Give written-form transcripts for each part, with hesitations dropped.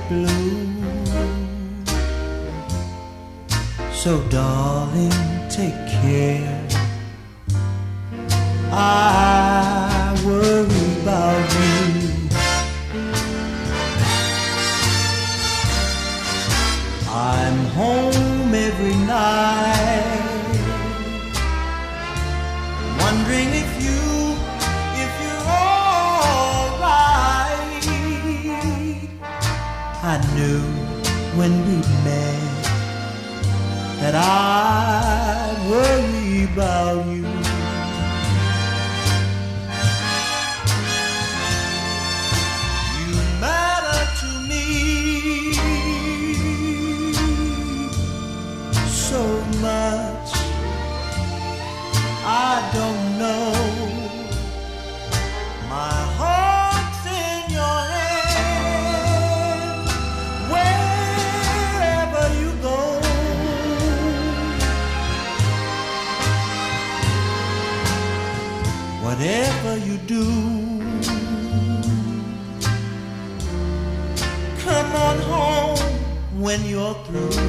blue. So darling, take care. I worry about you. I'm home every night, wondering if you're alright. I knew when we met that I'd worry about you. You matter to me so much, I don't know. My heart's in your hand, wherever you go. Whatever you do, come on home when you're through.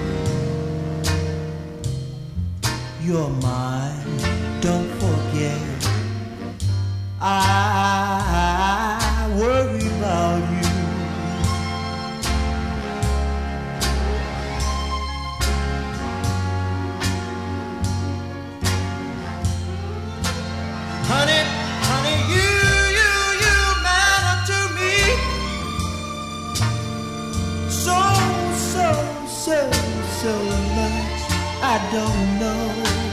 You're mine, don't forget. I worry about you. Honey, honey, you matter to me so much, I don't know.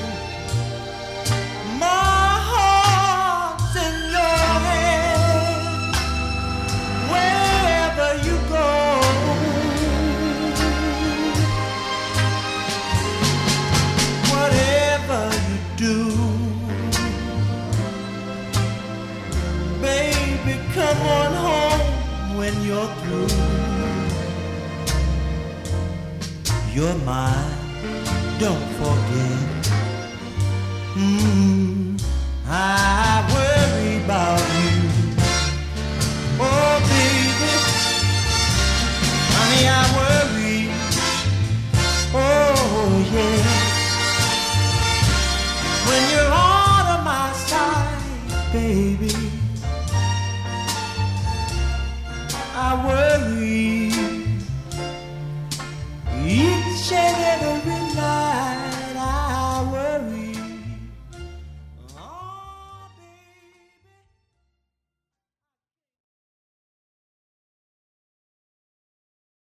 My heart's in your hand, wherever you go. Whatever you do, baby, come on home when you're through. You're mine, don't forget. I worry about you. Oh, baby, honey, I worry. Oh, yeah. When you're out of my sight, baby.